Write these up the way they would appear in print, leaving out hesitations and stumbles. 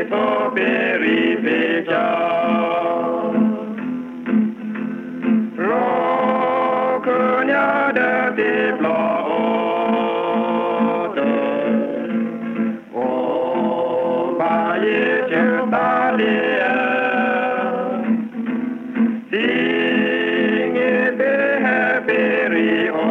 so very beja lo kunya de diplo o ba ye che ta li sing it happy o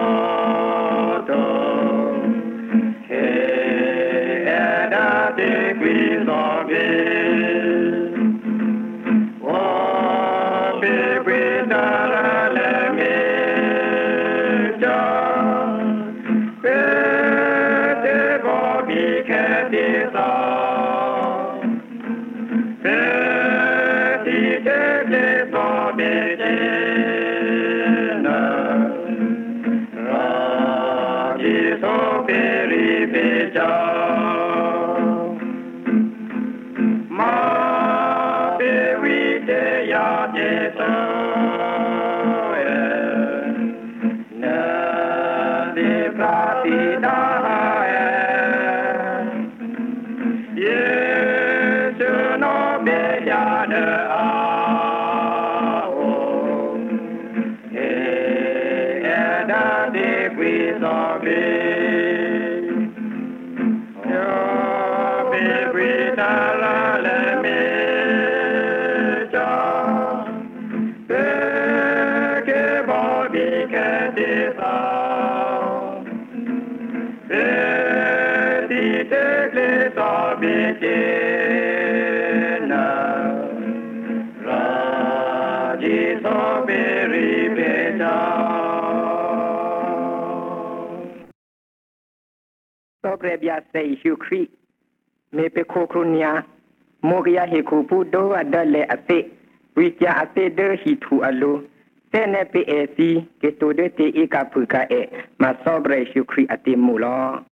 Sobrebia sei Hukri me pe kokrunia mogia hekupu do adale ate wikia ate de hitu alo tene pe esi ke to de te ikapuka e ma sobre Hukri ate mulo